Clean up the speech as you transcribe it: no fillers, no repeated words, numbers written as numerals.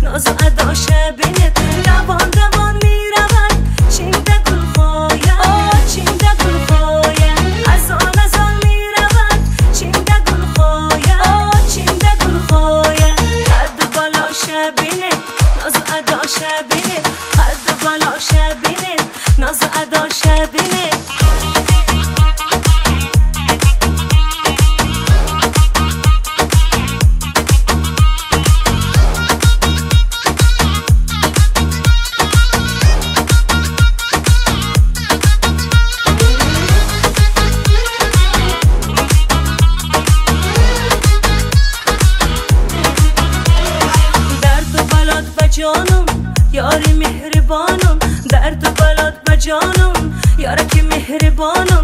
ناز و ادا شبینت دوان دوان میرود چینده گل خوایم چینده گل خوایم از آن میرود چینده گل خوایم چینده گل خوایم قد و بالا شبینت ناز و ادا شبینت قد و بالا شبینت ناز و ادا شبینت جانم یاری مهربانم درد و بلاد به جانم یارکی مهربانم